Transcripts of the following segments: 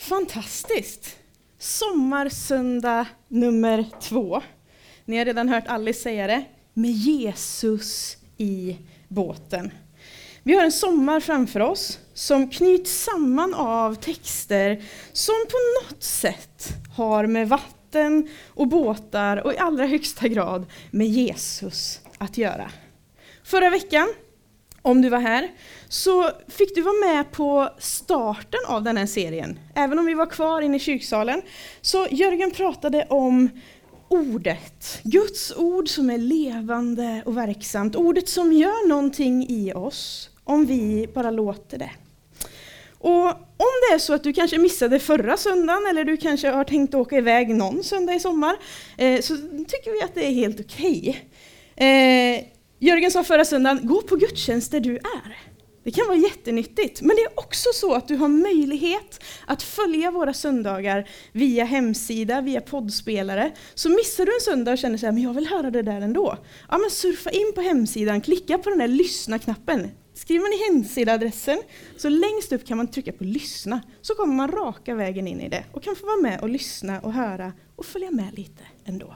fantastiskt. Sommarsöndag nummer 2. Ni har redan hört Alice säga det. Med Jesus i båten. Vi har en sommar framför oss som knyts samman av texter som på något sätt har med vatten och båtar och i allra högsta grad med Jesus att göra. Förra veckan, om du var här, så fick du vara med på starten av den här serien. Även om vi var kvar inne i kyrksalen. Så Jörgen pratade om ordet. Guds ord som är levande och verksamt. Ordet som gör någonting i oss om vi bara låter det. Och om det är så att du kanske missade förra söndagen eller du kanske har tänkt åka iväg någon söndag i sommar, så tycker vi att det är helt okej. Jörgen sa förra söndagen, gå på gudstjänst där du är. Det kan vara jättenyttigt, men det är också så att du har möjlighet att följa våra söndagar via hemsida, via poddspelare. Så missar du en söndag och känner så här, men jag vill höra det där ändå. Ja, men surfa in på hemsidan, klicka på den där lyssna-knappen. Skriver man i hemsidaadressen, så längst upp kan man trycka på lyssna. Så kommer man raka vägen in i det och kan få vara med och lyssna och höra och följa med lite ändå.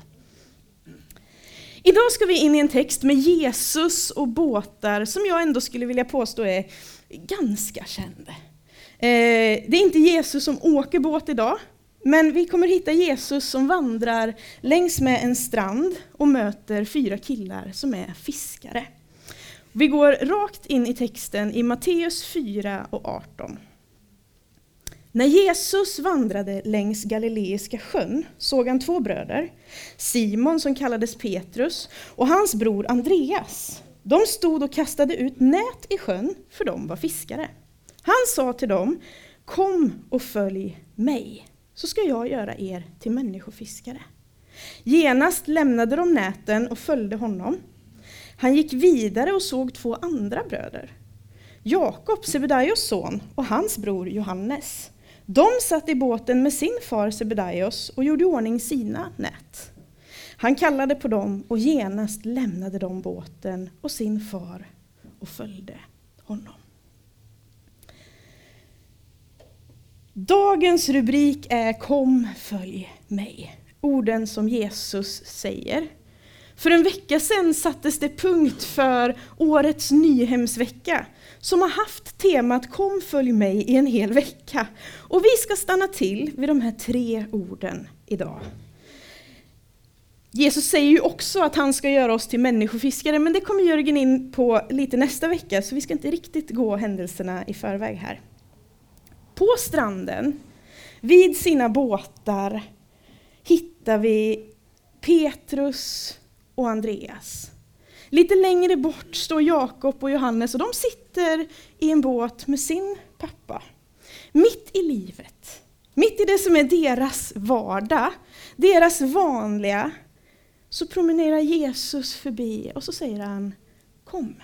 Idag ska vi in i en text med Jesus och båtar som jag ändå skulle vilja påstå är ganska känd. Det är inte Jesus som åker båt idag, men vi kommer hitta Jesus som vandrar längs med en strand och möter 4 killar som är fiskare. Vi går rakt in i texten i Matteus 4 och 18. När Jesus vandrade längs Galileiska sjön såg han 2 bröder, Simon som kallades Petrus och hans bror Andreas. De stod och kastade ut nät i sjön för de var fiskare. Han sa till dem, kom och följ mig så ska jag göra er till människofiskare. Genast lämnade de näten och följde honom. Han gick vidare och såg 2 andra bröder, Jakob, Sebedaios son och hans bror Johannes. De satt i båten med sin far Sebedaios och gjorde i ordning sina nät. Han kallade på dem och genast lämnade de båten och sin far och följde honom. Dagens rubrik är Kom, följ mig. Orden som Jesus säger. För en vecka sedan sattes det punkt för årets Nyhemsvecka som har haft temat Kom, följ mig i en hel vecka. Och vi ska stanna till vid de här 3 orden idag. Jesus säger ju också att han ska göra oss till människofiskare, men det kommer Jörgen in på lite nästa vecka, så vi ska inte riktigt gå händelserna i förväg här. På stranden, vid sina båtar, hittar vi Petrus och Andreas. Lite längre bort står Jakob och Johannes och de sitter i en båt med sin pappa. Mitt i livet, mitt i det som är deras vardag, deras vanliga, så promenerar Jesus förbi och så säger han, kom.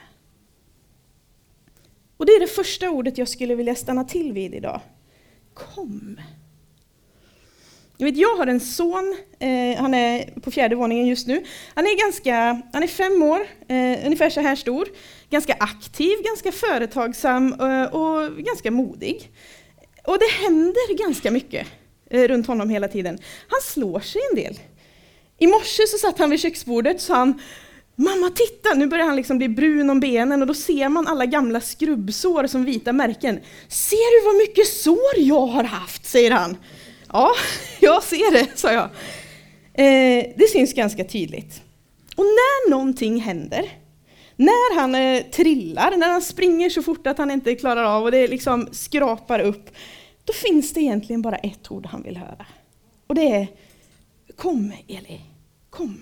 Och det är det första ordet jag skulle vilja stanna till vid idag. Kom. Jag har en son, han är på 4:e våningen just nu. Han är 5 år, ungefär så här stor. Ganska aktiv, ganska företagsam och ganska modig. Och det händer ganska mycket runt honom hela tiden. Han slår sig en del. I morse så satt han vid köksbordet och sa han, mamma titta, nu börjar han liksom bli brun om benen och då ser man alla gamla skrubbsår som vita märken. Ser du vad mycket sår jag har haft, säger han. Ja, jag ser det, sa jag. Det syns ganska tydligt. Och när någonting händer, när han trillar, när han springer så fort att han inte klarar av och det liksom skrapar upp, då finns det egentligen bara ett ord han vill höra. Och det är, kom Eli, kom.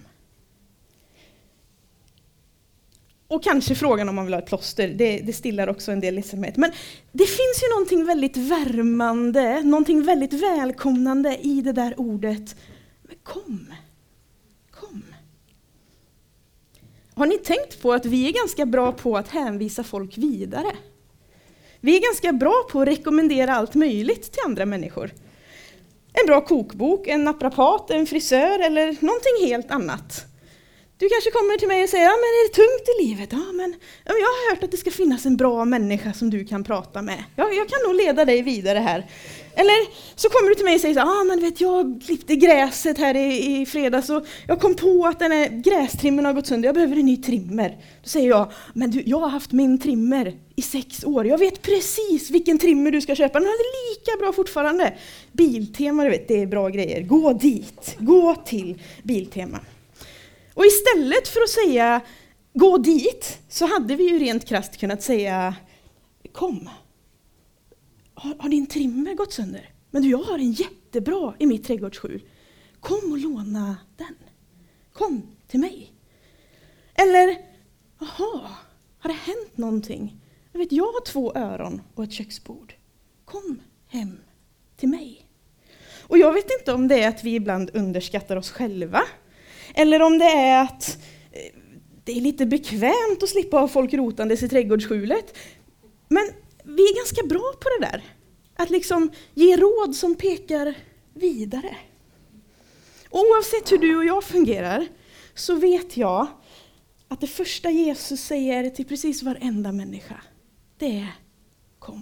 Och kanske frågan om man vill ha ett plåster, det stillar också en del ledsamhet. Men det finns ju någonting väldigt värmande, någonting väldigt välkomnande i det där ordet. Men kom, kom. Har ni tänkt på att vi är ganska bra på att hänvisa folk vidare? Vi är ganska bra på att rekommendera allt möjligt till andra människor. En bra kokbok, en naprapat, en frisör eller någonting helt annat. Du kanske kommer till mig och säger, ja men är det tungt i livet? Ja men jag har hört att det ska finnas en bra människa som du kan prata med. Ja, jag kan nog leda dig vidare här. Eller så kommer du till mig och säger, ja men vet jag klippte gräset här i fredags och jag kom på att den här grästrimmen har gått sönder, jag behöver en ny trimmer. Då säger jag, men du, jag har haft min trimmer i 6 år, jag vet precis vilken trimmer du ska köpa, den är lika bra fortfarande. Biltema, du vet, det är bra grejer, gå dit, gå till Biltema. Och istället för att säga gå dit så hade vi ju rent krasst kunnat säga kom. Har din trimmer gått sönder? Men du, jag har en jättebra i mitt trädgårdsskjul. Kom och låna den. Kom till mig. Eller, jaha, har det hänt någonting? Jag har 2 öron och ett köksbord. Kom hem till mig. Och jag vet inte om det är att vi ibland underskattar oss själva. Eller om det är att det är lite bekvämt att slippa ha folk rotandes i trädgårdsskjulet. Men vi är ganska bra på det där. Att liksom ge råd som pekar vidare. Och oavsett hur du och jag fungerar så vet jag att det första Jesus säger till precis varenda människa, det är kom.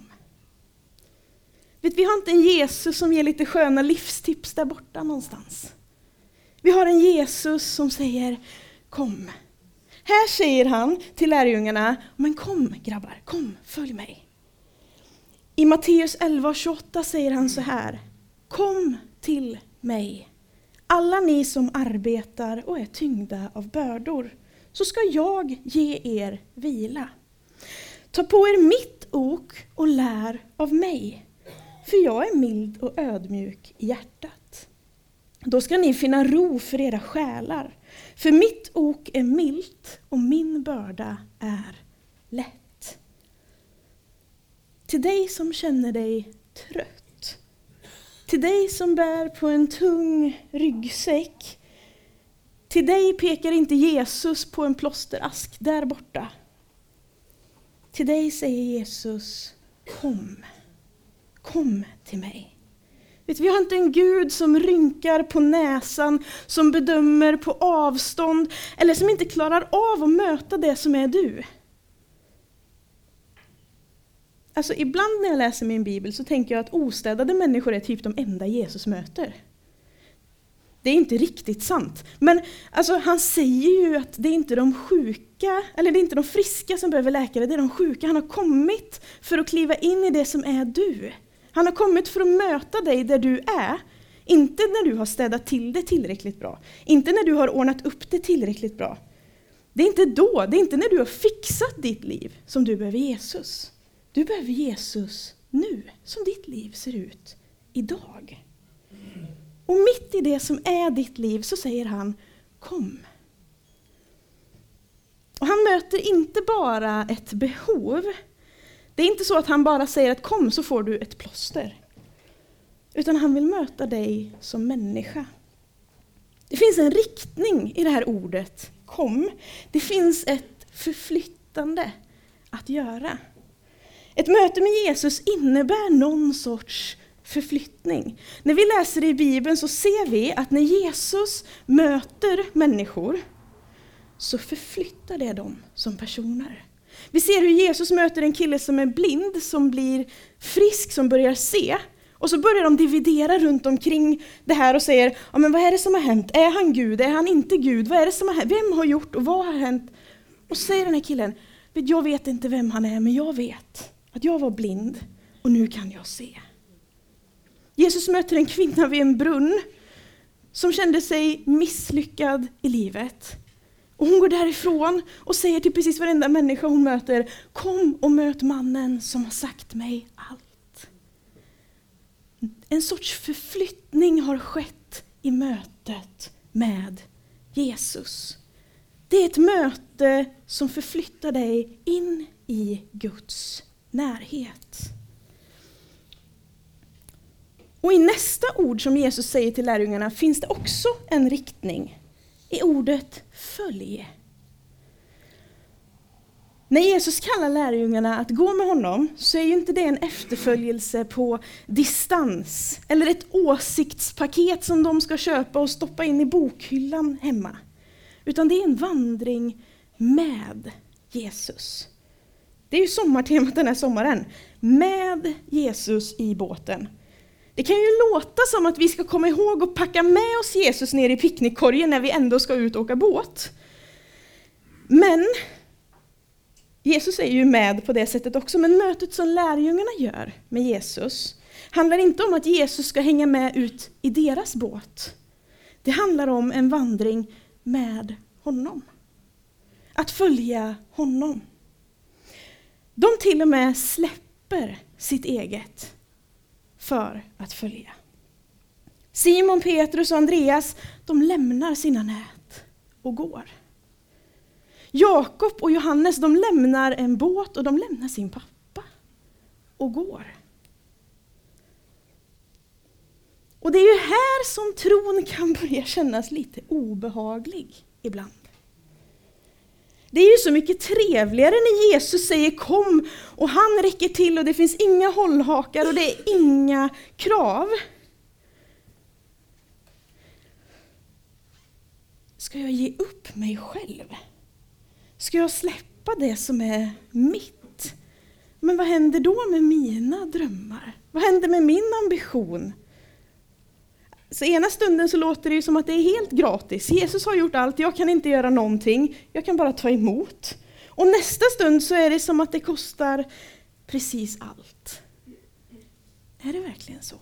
Vi har inte en Jesus som ger lite sköna livstips där borta någonstans. Vi har en Jesus som säger kom. Här säger han till lärjungarna, men kom grabbar, kom, följ mig. I Matteus 11:28 säger han så här, kom till mig, alla ni som arbetar och är tyngda av bördor, så ska jag ge er vila. Ta på er mitt ok och lär av mig, för jag är mild och ödmjuk i hjärtat. Då ska ni finna ro för era själar, för mitt ok är milt och min börda är lätt. Till dig som känner dig trött, till dig som bär på en tung ryggsäck, till dig pekar inte Jesus på en plåsterask där borta. Till dig säger Jesus, kom till mig. Vi har inte en Gud som rynkar på näsan, som bedömer på avstånd eller som inte klarar av att möta det som är du. Alltså ibland när jag läser min bibel så tänker jag att ostädade människor är typ de enda Jesus möter. Det är inte riktigt sant. Men alltså, han säger ju att det är inte de sjuka, eller det är inte de friska som behöver läkare, det är de sjuka. Han har kommit för att kliva in i det som är du. Han har kommit för att möta dig där du är. Inte när du har städat till det tillräckligt bra. Inte när du har ordnat upp det tillräckligt bra. Det är inte då, det är inte när du har fixat ditt liv som du behöver Jesus. Du behöver Jesus nu, som ditt liv ser ut idag. Och mitt i det som är ditt liv så säger han, kom. Och han möter inte bara ett behov. Det är inte så att han bara säger att kom så får du ett plåster. Utan han vill möta dig som människa. Det finns en riktning i det här ordet, kom. Det finns ett förflyttande att göra. Ett möte med Jesus innebär någon sorts förflyttning. När vi läser i Bibeln så ser vi att när Jesus möter människor så förflyttar det dem som personer. Vi ser hur Jesus möter en kille som är blind, som blir frisk, som börjar se. Och så börjar de dividera runt omkring det här och säger, ja, men vad är det som har hänt? Är han Gud? Är han inte Gud? Vad är det som har hänt? Vem har gjort och vad har hänt? Och så säger den här killen, jag vet inte vem han är, men jag vet att jag var blind och nu kan jag se. Jesus möter en kvinna vid en brunn som kände sig misslyckad i livet. Och hon går därifrån och säger till precis varenda människa hon möter, kom och möt mannen som har sagt mig allt. En sorts förflyttning har skett i mötet med Jesus. Det är ett möte som förflyttar dig in i Guds närhet. Och i nästa ord som Jesus säger till lärjungarna finns det också en riktning. I ordet följ. När Jesus kallar lärjungarna att gå med honom så är ju inte det en efterföljelse på distans eller ett åsiktspaket som de ska köpa och stoppa in i bokhyllan hemma. utan det är en vandring med Jesus. Det är ju sommartemat den här sommaren. Med Jesus i båten. Det kan ju låta som att vi ska komma ihåg och packa med oss Jesus ner i picknickkorgen när vi ändå ska ut och åka båt. Men Jesus är ju med på det sättet också. Men mötet som lärjungarna gör med Jesus handlar inte om att Jesus ska hänga med ut i deras båt. Det handlar om en vandring med honom. Att följa honom. De till och med släpper sitt eget för att följa. Simon, Petrus och Andreas, de lämnar sina nät och går. Jakob och Johannes, de lämnar en båt och de lämnar sin pappa och går. Och det är ju här som tron kan börja kännas lite obehaglig ibland. Det är ju så mycket trevligare när Jesus säger kom och han räcker till och det finns inga hållhakar och det är inga krav. Ska jag ge upp mig själv? Ska jag släppa det som är mitt? Men vad händer då med mina drömmar? Vad händer med min ambition? Så ena stunden så låter det ju som att det är helt gratis. Jesus har gjort allt, jag kan inte göra någonting. Jag kan bara ta emot. Och nästa stund så är det som att det kostar precis allt. Är det verkligen så?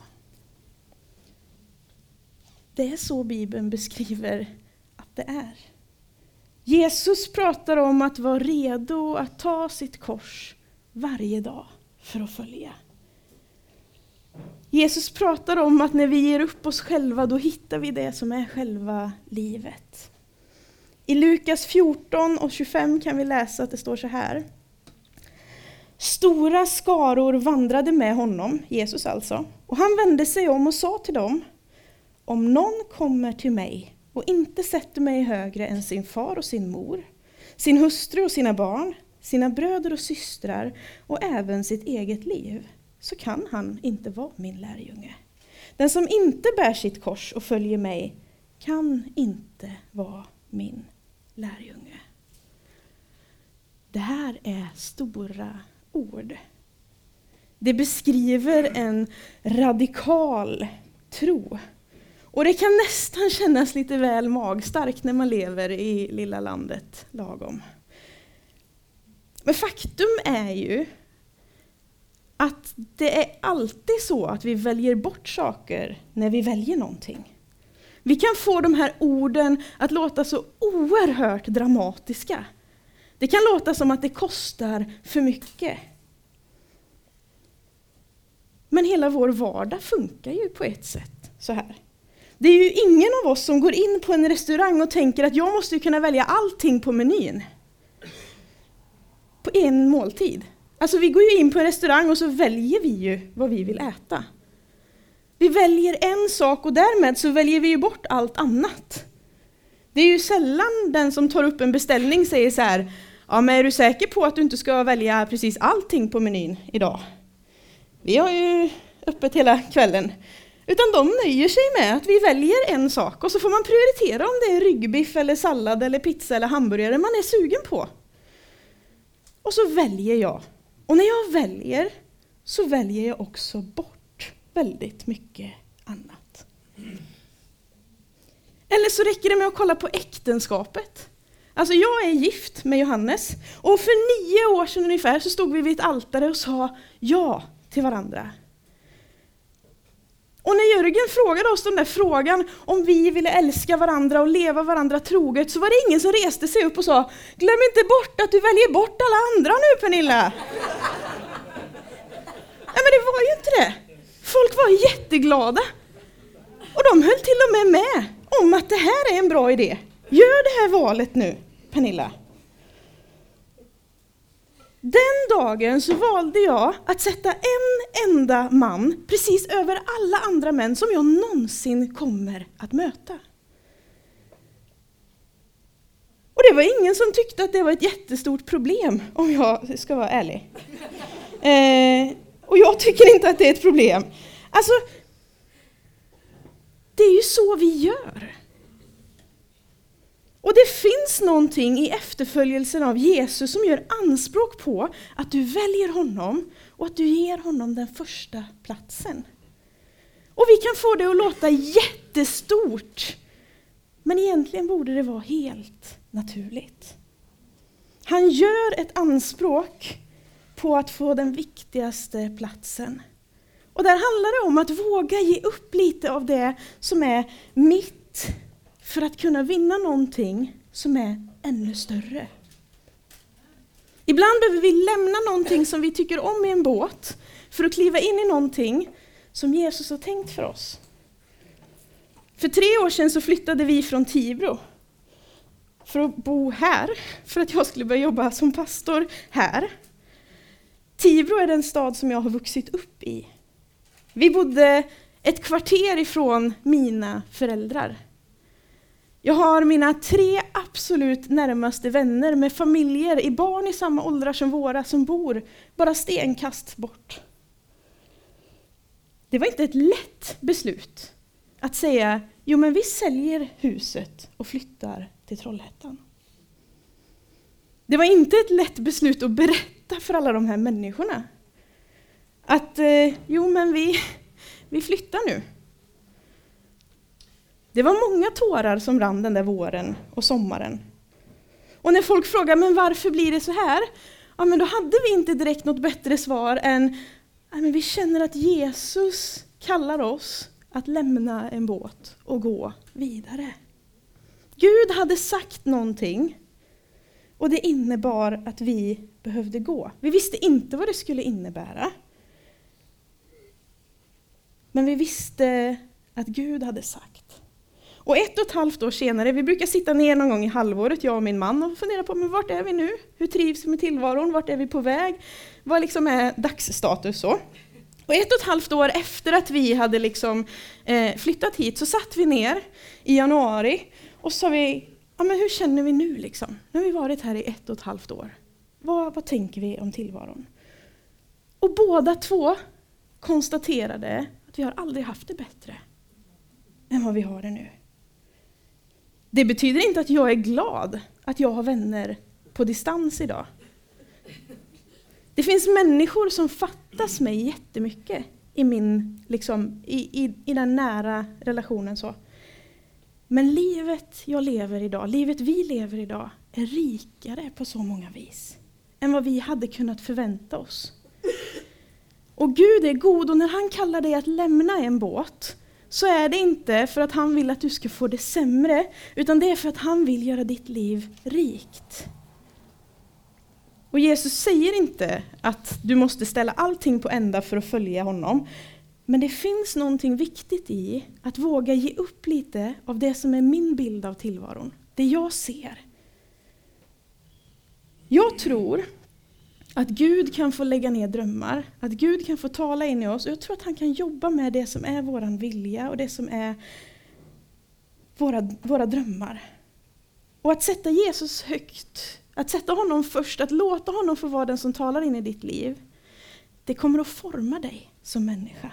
Det är så Bibeln beskriver att det är. Jesus pratar om att vara redo att ta sitt kors varje dag för att följa. Jesus pratar om att när vi ger upp oss själva, då hittar vi det som är själva livet. I Lukas 14 och 25 kan vi läsa att det står så här. Stora skaror vandrade med honom, Jesus alltså, och han vände sig om och sa till dem: om någon kommer till mig och inte sätter mig högre än sin far och sin mor, sin hustru och sina barn, sina bröder och systrar och även sitt eget liv, så kan han inte vara min lärjunge. Den som inte bär sitt kors och följer mig kan inte vara min lärjunge. Det här är stora ord. Det beskriver en radikal tro. Och det kan nästan kännas lite väl magstarkt när man lever i lilla landet lagom. Men faktum är ju att det är alltid så att vi väljer bort saker när vi väljer någonting. Vi kan få de här orden att låta så oerhört dramatiska. Det kan låta som att det kostar för mycket. Men hela vår vardag funkar ju på ett sätt så här. Det är ju ingen av oss som går in på en restaurang och tänker att jag måste kunna välja allting på menyn. På en måltid. Alltså vi går ju in på en restaurang och så väljer vi ju vad vi vill äta. Vi väljer en sak och därmed så väljer vi ju bort allt annat. Det är ju sällan den som tar upp en beställning säger så här: ja, men är du säker på att du inte ska välja precis allting på menyn idag? Vi har ju öppet hela kvällen. Utan de nöjer sig med att vi väljer en sak och så får man prioritera om det är ryggbiff eller sallad eller pizza eller hamburgare man är sugen på. Och så väljer jag. Och när jag väljer så väljer jag också bort väldigt mycket annat. Eller så räcker det med att kolla på äktenskapet. Alltså jag är gift med Johannes och för 9 år sedan ungefär så stod vi vid ett altare och sa ja till varandra. Och när Jörgen frågade oss den där frågan om vi ville älska varandra och leva varandra troget, så var det ingen som reste sig upp och sa: glöm inte bort att du väljer bort alla andra nu, Pernilla. Nej, men det var ju inte det. Folk var jätteglada. Och de höll till och med om att det här är en bra idé. Gör det här valet nu, Pernilla. Den dagen så valde jag att sätta en enda man precis över alla andra män som jag någonsin kommer att möta. Och det var ingen som tyckte att det var ett jättestort problem, om jag ska vara ärlig. Och jag tycker inte att det är ett problem. Alltså, det är ju så vi gör. Och det finns någonting i efterföljelsen av Jesus som gör anspråk på att du väljer honom och att du ger honom den första platsen. Och vi kan få det att låta jättestort, men egentligen borde det vara helt naturligt. Han gör ett anspråk på att få den viktigaste platsen. Och där handlar det om att våga ge upp lite av det som är mitt för att kunna vinna någonting som är ännu större. Ibland behöver vi lämna någonting som vi tycker om i en båt för att kliva in i någonting som Jesus har tänkt för oss. För 3 år sedan så flyttade vi från Tibro för att bo här, för att jag skulle börja jobba som pastor här. Tibro är den stad som jag har vuxit upp i. Vi bodde ett kvarter ifrån mina föräldrar. Jag har mina 3 absolut närmaste vänner med familjer i barn i samma åldrar som våra som bor bara stenkast bort. Det var inte ett lätt beslut att säga, jo men vi säljer huset och flyttar till Trollhättan. Det var inte ett lätt beslut att berätta för alla de här människorna att jo men vi flyttar nu. Det var många tårar som rann den där våren och sommaren. Och när folk frågar, men varför blir det så här? Ja, men då hade vi inte direkt något bättre svar än, ja, men vi känner att Jesus kallar oss att lämna en båt och gå vidare. Gud hade sagt någonting och det innebar att vi behövde gå. Vi visste inte vad det skulle innebära. Men vi visste att Gud hade sagt. Och 1,5 år senare, vi brukar sitta ner någon gång i halvåret, jag och min man, och fundera på, men vart är vi nu? Hur trivs vi med tillvaron? Vart är vi på väg? Vad liksom är dagsstatus så? Och 1,5 år efter att vi hade liksom, flyttat hit så satt vi ner i januari och sa vi, ja men hur känner vi nu liksom? Nu har vi varit här i 1,5 år. Vad tänker vi om tillvaron? Och båda två konstaterade att vi har aldrig haft det bättre än vad vi har det nu. Det betyder inte att jag är glad att jag har vänner på distans idag. Det finns människor som fattas mig jättemycket i min i den nära relationen så. Men livet jag lever idag, livet vi lever idag är rikare på så många vis än vad vi hade kunnat förvänta oss. Och Gud är god, och när han kallar dig att lämna en båt så är det inte för att han vill att du ska få det sämre, utan det är för att han vill göra ditt liv rikt. Och Jesus säger inte att du måste ställa allting på ända för att följa honom. Men det finns någonting viktigt i att våga ge upp lite av det som är min bild av tillvaron. Det jag ser. Jag tror att Gud kan få lägga ner drömmar. Att Gud kan få tala in i oss. Och jag tror att han kan jobba med det som är våran vilja och det som är våra drömmar. Och att sätta Jesus högt. Att sätta honom först. Att låta honom få vara den som talar in i ditt liv. Det kommer att forma dig som människa.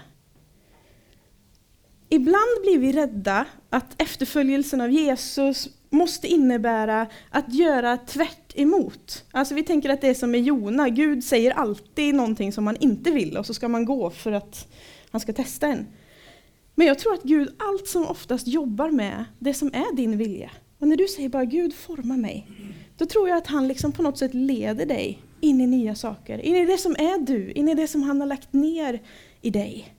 Ibland blir vi rädda att efterföljelsen av Jesus måste innebära att göra tvärt emot. Alltså vi tänker att det är som med Jona. Gud säger alltid någonting som man inte vill och så ska man gå för att han ska testa en. Men jag tror att Gud allt som oftast jobbar med det som är din vilja. Och när du säger bara Gud forma mig, då tror jag att han liksom på något sätt leder dig in i nya saker. In i det som är du, in i det som han har lagt ner i dig.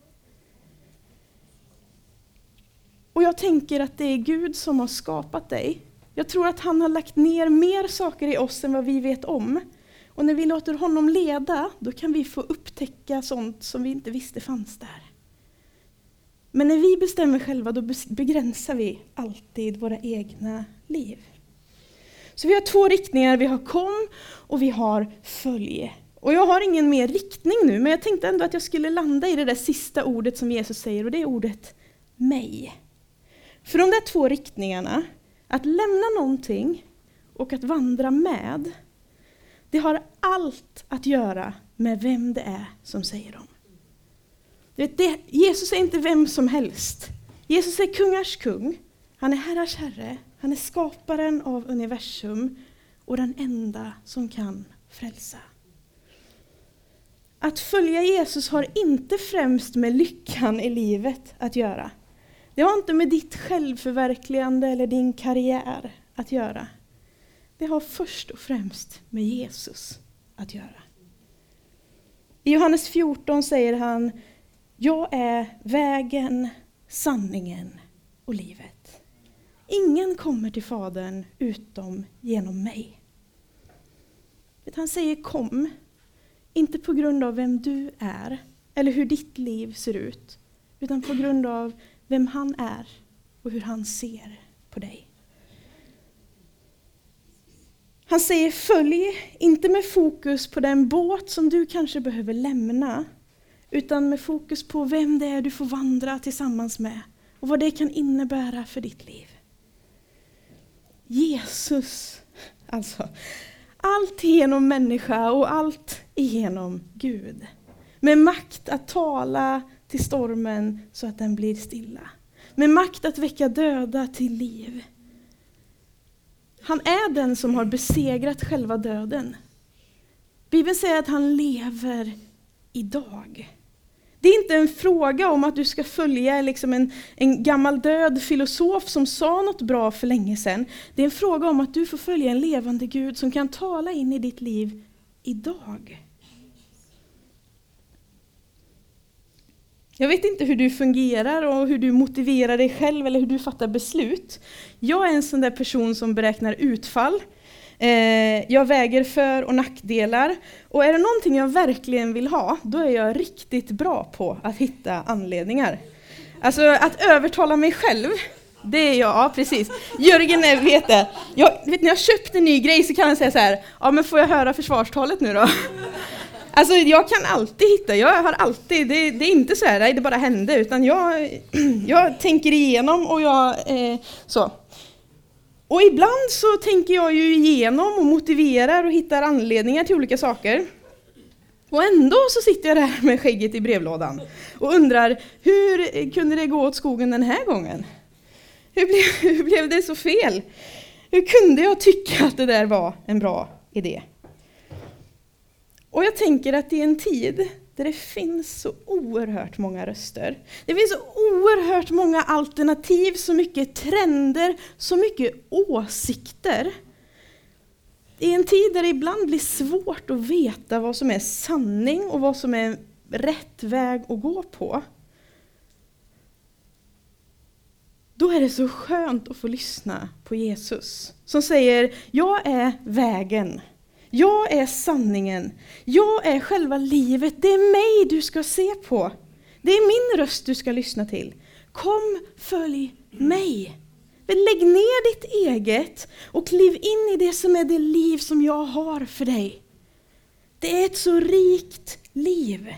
Och jag tänker att det är Gud som har skapat dig. Jag tror att han har lagt ner mer saker i oss än vad vi vet om. Och när vi låter honom leda, då kan vi få upptäcka sånt som vi inte visste fanns där. Men när vi bestämmer själva, då begränsar vi alltid våra egna liv. Så vi har 2 riktningar. Vi har kom och vi har följe. Och jag har ingen mer riktning nu, men jag tänkte ändå att jag skulle landa i det där sista ordet som Jesus säger, och det är ordet mig. För de där 2 riktningarna, att lämna någonting och att vandra med, det har allt att göra med vem det är som säger dem. Jesus är inte vem som helst. Jesus är kungars kung. Han är herrars herre. Han är skaparen av universum och den enda som kan frälsa. Att följa Jesus har inte främst med lyckan i livet att göra. Det har inte med ditt självförverkligande eller din karriär att göra. Det har först och främst med Jesus att göra. I Johannes 14 säger han: jag är vägen, sanningen och livet. Ingen kommer till Fadern utom genom mig. Han säger kom, inte på grund av vem du är eller hur ditt liv ser ut, utan på grund av vem han är och hur han ser på dig. Han säger följ, inte med fokus på den båt som du kanske behöver lämna, utan med fokus på vem det är du får vandra tillsammans med och vad det kan innebära för ditt liv. Jesus, alltså allt genom människa och allt genom Gud. Med makt att tala till stormen så att den blir stilla. Med makt att väcka döda till liv. Han är den som har besegrat själva döden. Bibeln säger att han lever idag. Det är inte en fråga om att du ska följa liksom en gammal död filosof som sa något bra för länge sedan. Det är en fråga om att du får följa en levande Gud som kan tala in i ditt liv idag. Jag vet inte hur du fungerar och hur du motiverar dig själv eller hur du fattar beslut. Jag är en sån där person som beräknar utfall. Jag väger för- och nackdelar. Och är det någonting jag verkligen vill ha, då är jag riktigt bra på att hitta anledningar. Alltså att övertala mig själv, det är jag, ja precis. Jörgen vet det. När jag köpte en ny grej så kan han säga så här: ja men får jag höra försvarstalet nu då? Alltså jag kan alltid hitta, jag har alltid, det är inte så här, det bara hände, utan jag tänker igenom och så. Och ibland så tänker jag ju igenom och motiverar och hittar anledningar till olika saker. Och ändå så sitter jag där med skägget i brevlådan och undrar, hur kunde det gå åt skogen den här gången? Hur blev det så fel? Hur kunde jag tycka att det där var en bra idé? Och jag tänker att i en tid där det finns så oerhört många röster, det finns så oerhört många alternativ, så mycket trender, så mycket åsikter. I en tid där det ibland blir svårt att veta vad som är sanning och vad som är rätt väg att gå på. Då är det så skönt att få lyssna på Jesus som säger: jag är vägen. Jag är sanningen. Jag är själva livet. Det är mig du ska se på. Det är min röst du ska lyssna till. Kom, följ mig. Lägg ner ditt eget och kliv in i det som är det liv som jag har för dig. Det är ett så rikt liv.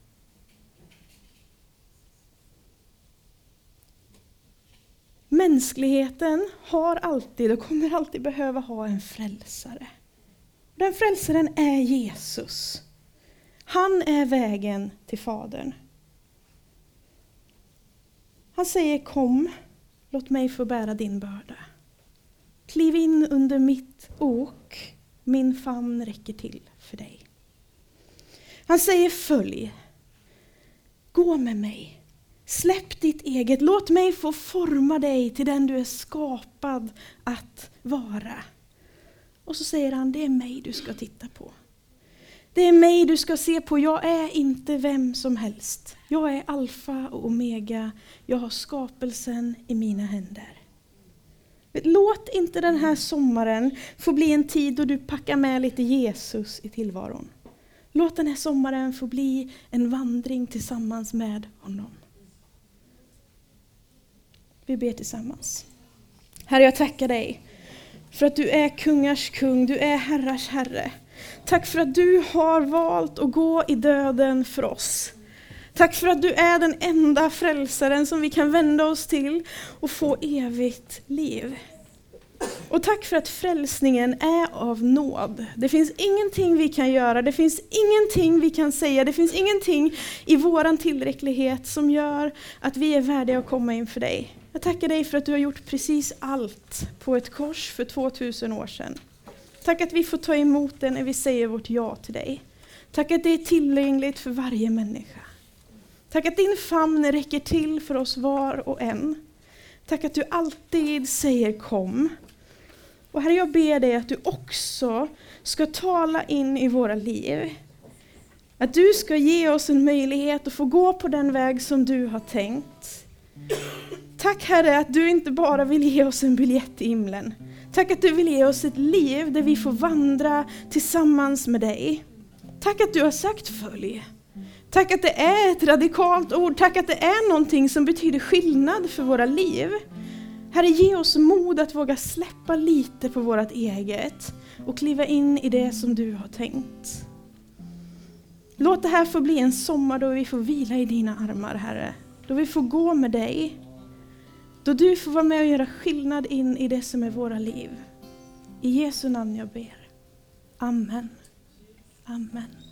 Mänskligheten har alltid och kommer alltid behöva ha en frälsare. Den frälsaren är Jesus. Han är vägen till Fadern. Han säger: kom, låt mig få bära din börda. Kliv in under mitt ok, min famn räcker till för dig. Han säger: följ, gå med mig. Släpp ditt eget, låt mig få forma dig till den du är skapad att vara. Och så säger han: det är mig du ska titta på. Det är mig du ska se på. Jag är inte vem som helst. Jag är alfa och omega. Jag har skapelsen i mina händer. Låt inte den här sommaren få bli en tid då du packar med lite Jesus i tillvaron. Låt den här sommaren få bli en vandring tillsammans med honom. Vi ber tillsammans. Herre, jag tackar dig för att du är kungars kung, du är herrars herre. Tack för att du har valt att gå i döden för oss. Tack för att du är den enda frälsaren som vi kan vända oss till och få evigt liv. Och tack för att frälsningen är av nåd. Det finns ingenting vi kan göra, det finns ingenting vi kan säga, det finns ingenting i våran tillräcklighet som gör att vi är värdiga att komma inför dig. Jag tackar dig för att du har gjort precis allt på ett kors för 2000 år sedan. Tack att vi får ta emot det när vi säger vårt ja till dig. Tack att det är tillgängligt för varje människa. Tack att din famn räcker till för oss var och en. Tack att du alltid säger kom. Och Herre, jag ber dig att du också ska tala in i våra liv. Att du ska ge oss en möjlighet att få gå på den väg som du har tänkt. Tack Herre att du inte bara vill ge oss en biljett i himlen. Tack att du vill ge oss ett liv där vi får vandra tillsammans med dig. Tack att du har sagt följ. Tack att det är ett radikalt ord. Tack att det är någonting som betyder skillnad för våra liv. Herre, ge oss mod att våga släppa lite på vårt eget och kliva in i det som du har tänkt. Låt det här få bli en sommar då vi får vila i dina armar, Herre. Då vi får gå med dig. Då du får vara med och göra skillnad in i det som är våra liv. I Jesu namn jag ber. Amen. Amen.